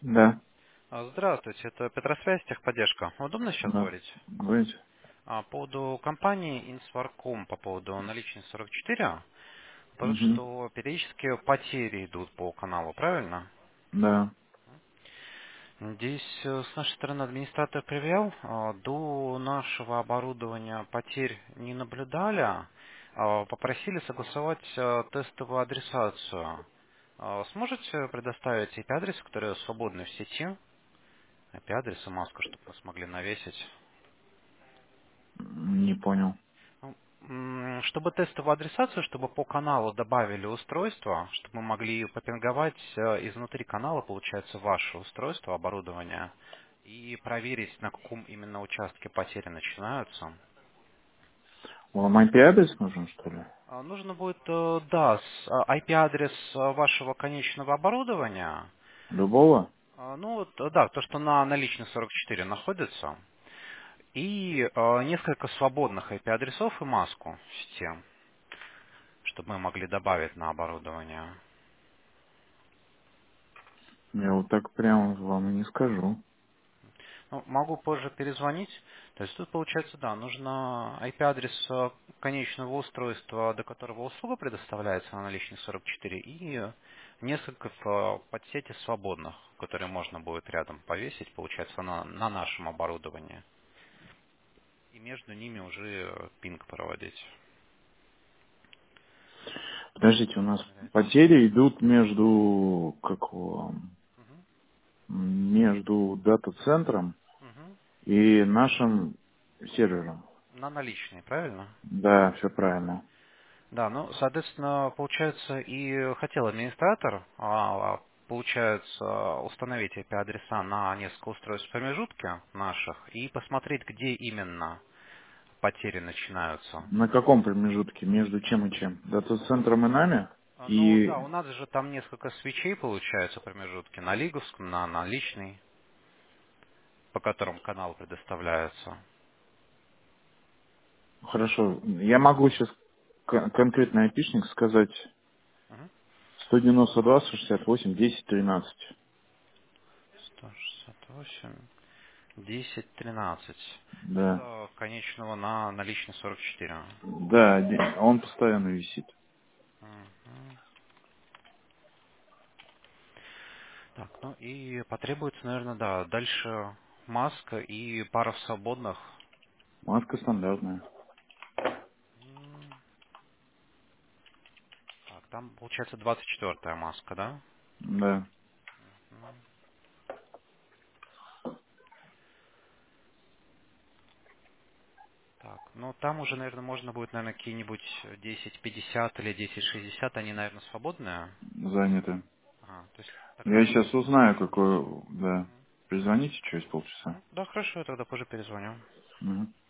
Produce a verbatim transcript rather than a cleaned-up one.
Да, А, Здравствуйте, это Петросвязь, техподдержка. Удобно сейчас да. говорить? Говорите? А, По поводу компании Инсварком, по поводу наличной сорок четыре, потому Угу. что периодически потери идут по каналу, правильно? Да. Здесь э, с нашей стороны администратор проверял, а, до нашего оборудования потерь не наблюдали, а, попросили согласовать э, тестовую адресацию. А, Сможете предоставить I P-адрес, который свободны в сети, I P-адрес и маску, чтобы вы смогли навесить? Не понял. Ну, м, Чтобы тестовую адресацию, чтобы по каналу добавили устройство, чтобы мы могли попинговать э, изнутри канала, получается, ваше устройство, оборудование, и проверить, на каком именно участке потери начинаются. Вам I P-адрес нужен, что ли? А, Нужно будет, э, да, с- а, I P-адрес э, вашего конечного оборудования. Любого? А, Ну, вот, э, да, то, что на наличной сорок четыре находится. И э, несколько свободных I P-адресов и маску с тем, чтобы мы могли добавить на оборудование. Я вот так прямо вам и не скажу. Ну, могу позже перезвонить. То есть тут получается, да, нужно I P-адрес э, конечного устройства, до которого услуга предоставляется на наличной сорок четыре, и несколько э, подсети свободных, которые можно будет рядом повесить, получается, на, на нашем оборудовании. И между ними уже э, пинг проводить. Подождите, у нас Нравится. потери идут между, как его, Мгм. между дата-центром Мгм. и нашим сервером. На наличные, правильно? Да, все правильно. Да, ну, соответственно, получается, и хотел администратор, а, получается, установить I P-адреса на несколько устройств в промежутке наших и посмотреть, где именно потери начинаются. На каком промежутке? Между чем и чем? Дата-центром и нами? А, Ну И да, у нас же там несколько свечей получается промежутки на лиговском, на наличный, по которым канал предоставляется. хорошо, я могу сейчас конкретный айпишник сказать Мгм. сто девяносто два, сто шестьдесят восемь, десять, тринадцать. сто шестьдесят восемь, десять, тринадцать. Да. Это конечного на наличный сорок четыре. Да, де- он постоянно висит. Мгм. Так, ну и потребуется, наверное, да, дальше маска и пара свободных. Маска стандартная. М, Так, там получается двадцать четвёртая маска, да? Да. М, Так, ну там уже, наверное, можно будет, наверное, какие-нибудь десять пятьдесят или десять шестьдесят, они, наверное, свободные. Занято. Ага, то есть тогда Я позже сейчас узнаю, перезвонить. какой... Да. Перезвоните через полчаса. М, Да, хорошо, я тогда позже перезвоню. Мгм.